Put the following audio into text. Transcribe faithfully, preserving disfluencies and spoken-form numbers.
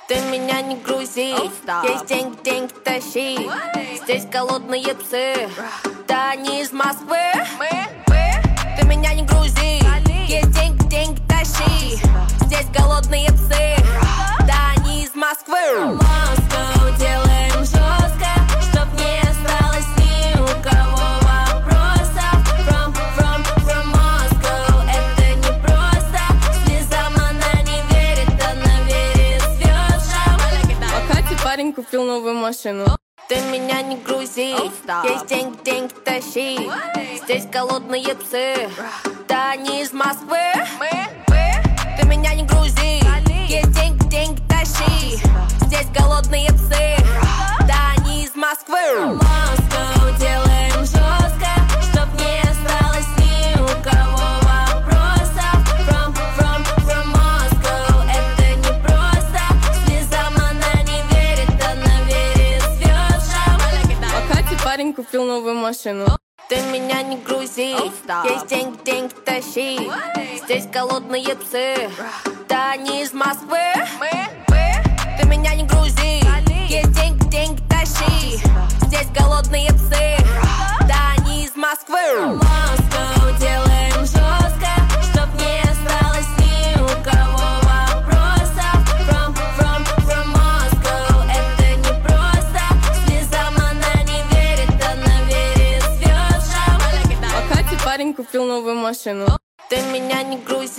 Ты меня не грузи, есть деньги, деньги тащи. Здесь голодные псы, да они из Москвы. Ты меня не грузи, есть деньги, деньги тащи. Здесь голодные псы, да они из Москвы. Москву делаем жестко, чтоб не осталось ни у кого вопросов. From, from, from Moscow, это не просто. Слезам она не верит, она верит звездам. А Кате парень купил новую машину. Ты меня не грузи, есть деньги, деньги тащи. Здесь голодные псы, да они из Москвы. Ты меня не грузи, есть деньги, деньги тащи. Здесь голодные псы, да они из Москвы. Москву делаем жестко, чтоб не осталось ни у кого вопросов. From, from, from Moscow, это не просто. Слезам она не верит, она верит звездам. А Кате парень купил новую машину. Ты меня не грузи, есть деньги, деньги тащи. Здесь голодные псы, да они из Москвы. Ты меня не грузи, есть деньги, деньги тащи. Здесь голодные псы, да они из Москвы. Москву делаем жестко, чтоб не осталось ни у кого вопросов. From, from, from Moscow, это не просто. Слезам она не верит, она верит звездам. А Кате парень купил новую машину. Ты меня не грузи.